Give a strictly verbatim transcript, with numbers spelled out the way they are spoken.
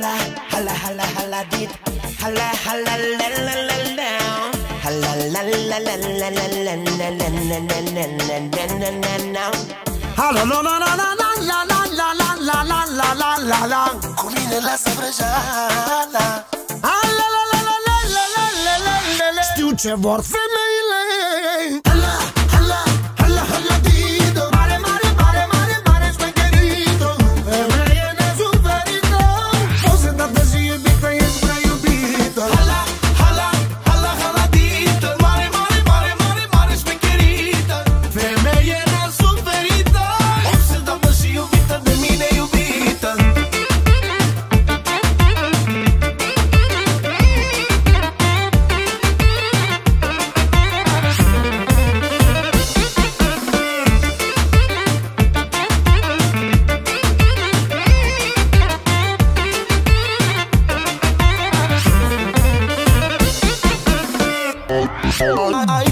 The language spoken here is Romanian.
Hala, hala, hala, hala dit. Hala, hala, la la la la. Hala, la la la la la la la la la la la la la la. Hala, la la la la la la la la la la la la la la. Cu mine lasă vrăjeala. Hala, la la la la la la la la la la. Știu ce vor femeile. Hala, hala, hala, hala dito. Mare, mare, mare, mare, mare șmecherito. Femeie nesuferită. Poți să dată și iubită, ești prea iubită. Hala, hala, hala, hala dito. Mare, mare, mare, mare, mare șmecherită. Femeie nesuferită. Obsedată și iubită de mine iubită. Ai